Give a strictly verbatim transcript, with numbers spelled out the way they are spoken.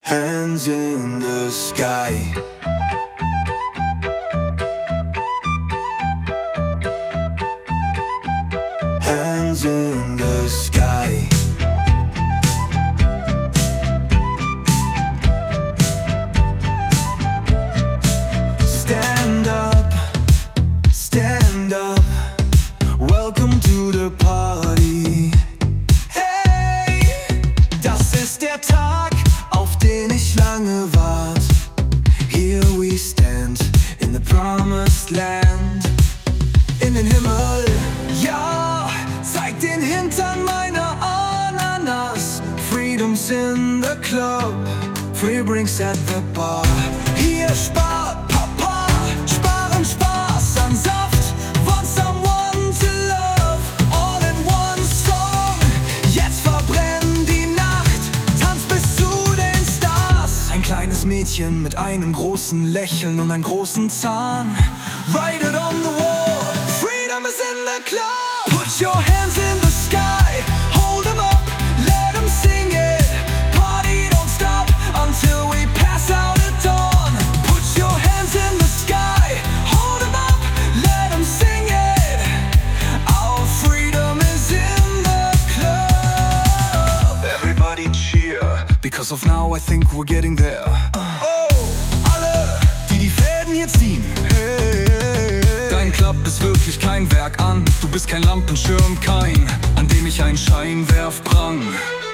Hands in the sky. Hands in the sky. Stand up, stand up. Welcome to the party. Hey, das ist der Tag, auf den ich lange wart. Here we stand in the promised land. In den Himmel, ja, zeig den Hintern meiner Ananas. Freedom's in the club, free drinks at the bar. Hier spart Papa, sparen Spaß an Saft. Want someone to love, all in one song. Jetzt verbrennt die Nacht, tanz bis zu den Stars. Ein kleines Mädchen mit einem großen Lächeln und einem großen Zahn. Write it on the wall, freedom is in the club. Put your hands in the sky, hold them up, let them sing it. Party don't stop until we pass out at dawn. Put your hands in the sky, hold them up, let them sing it. Our freedom is in the club. Everybody cheer, because of now I think we're getting there. Oh, alle, die die Fäden hier ziehen. Dein Club ist wirklich kein Werk an. Du bist kein Lampenschirm, kein, an dem ich einen Scheinwerf prang.